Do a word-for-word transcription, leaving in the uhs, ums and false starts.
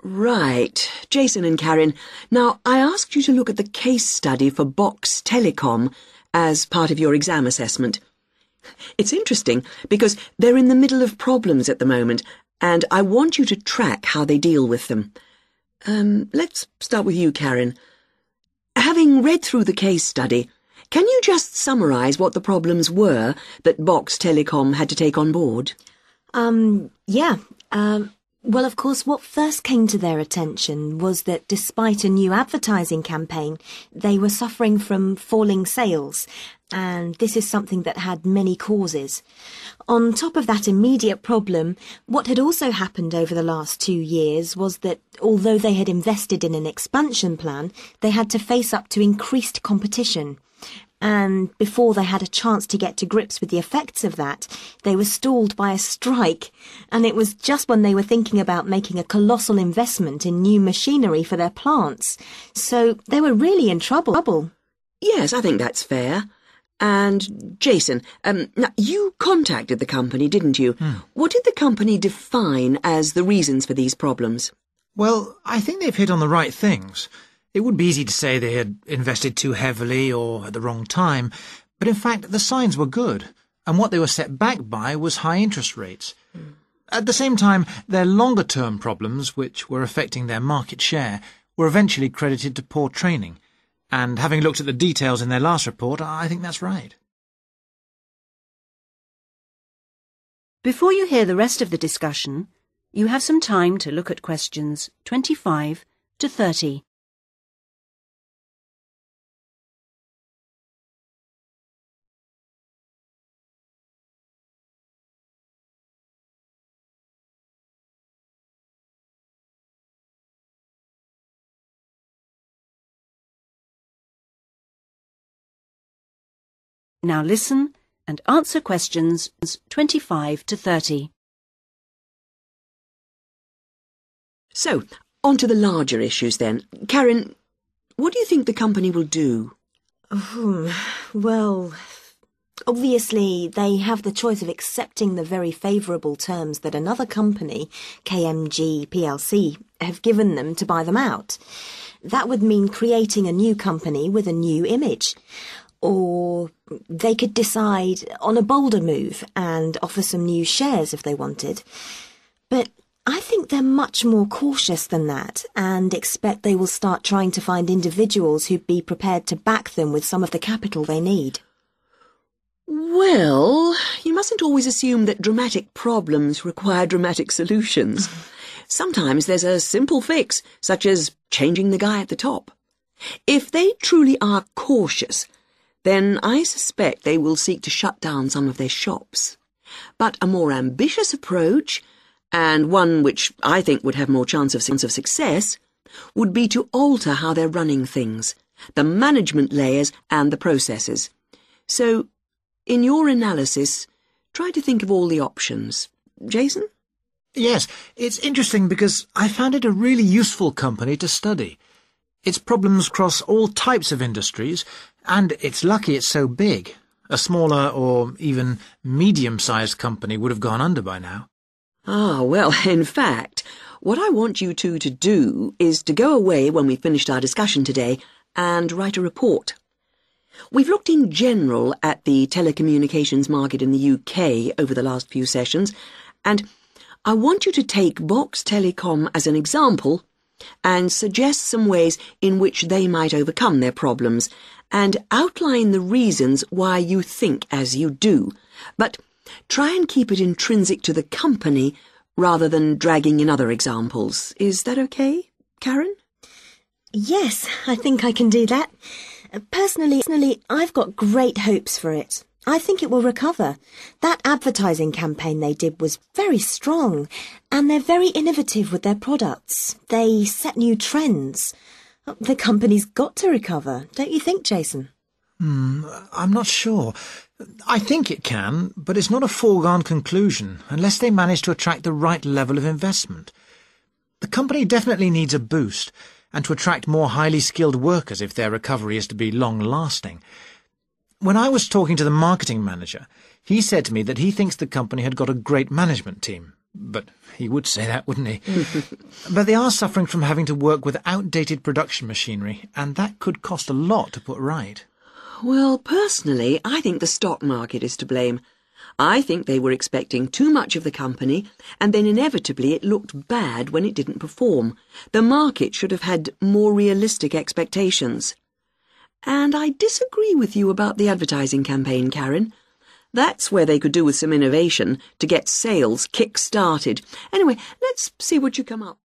Right. Jason and Karen, now I asked you to look at the case study for Box Telecom as part of your exam assessment. It's interesting because they're in the middle of problems at the moment, and I want you to track how they deal with them. Um, let's start with you, Karen. Having read through the case study, can you just summarise what the problems were that Box Telecom had to take on board? Um, yeah. Um, well, of course, what first came to their attention was that despite a new advertising campaign, they were suffering from falling sales, and this is something that had many causes. On top of that immediate problem, what had also happened over the last two years was that although they had invested in an expansion plan, they had to face up to increased competition. And before they had a chance to get to grips with the effects of that, they were stalled by a strike. And it was just when they were thinking about making a colossal investment in new machinery for their plants. So they were really in trouble. Yes, I think that's fair. And, Jason, um, now, you contacted the company, didn't you? Hmm. What did the company define as the reasons for these problems? Well, I think they've hit on the right things. It would be easy to say they had invested too heavily or at the wrong time, but in fact the signs were good, and what they were set back by was high interest rates. Mm. At the same time, their longer-term problems, which were affecting their market share, were eventually credited to poor training, and having looked at the details in their last report, I think that's right. Before you hear the rest of the discussion, you have some time to look at questions twenty-five to thirty. Now listen and answer questions twenty-five to thirty. So, on to the larger issues then. Karen, what do you think the company will do? Oh, well, obviously they have the choice of accepting the very favourable terms that another company, K M G P L C, have given them to buy them out. That would mean creating a new company with a new image. Or they could decide on a bolder move and offer some new shares if they wanted. But I think they're much more cautious than that and expect they will start trying to find individuals who'd be prepared to back them with some of the capital they need. Well, you mustn't always assume that dramatic problems require dramatic solutions. Sometimes there's a simple fix, such as changing the guy at the top. If they truly are cautious, then I suspect they will seek to shut down some of their shops. But a more ambitious approach, and one which I think would have more chance of success, would be to alter how they're running things, the management layers and the processes. So, in your analysis, try to think of all the options. Jason? Yes, it's interesting because I found it a really useful company to study. Its problems cross all types of industries, and it's lucky it's so big. A smaller or even medium-sized company would have gone under by now. Ah, well, in fact, what I want you two to do is to go away when we've finished our discussion today and write a report. We've looked in general at the telecommunications market in the U K over the last few sessions, and I want you to take Box Telecom as an example and suggest some ways in which they might overcome their problems, and outline the reasons why you think as you do, but try and keep it intrinsic to the company rather than dragging in other examples. Is that okay, Karen? Yes, I think I can do that. Personally, personally, I've got great hopes for it. I think it will recover. That advertising campaign they did was very strong, and they're very innovative with their products. They set new trends. The company's got to recover, don't you think, Jason? Hmm, I'm not sure. I think it can, but it's not a foregone conclusion unless they manage to attract the right level of investment. The company definitely needs a boost, and to attract more highly skilled workers if their recovery is to be long-lasting. When I was talking to the marketing manager, he said to me that he thinks the company had got a great management team, But he would say that, wouldn't he? But they are suffering from having to work with outdated production machinery, and that could cost a lot to put right. Well, personally, I think the stock market is to blame. I think they were expecting too much of the company, and then inevitably it looked bad when it didn't perform. The market should have had more realistic expectations. And I disagree with you about the advertising campaign, Karen. That's where they could do with some innovation to get sales kick-started. Anyway, let's see what you come up.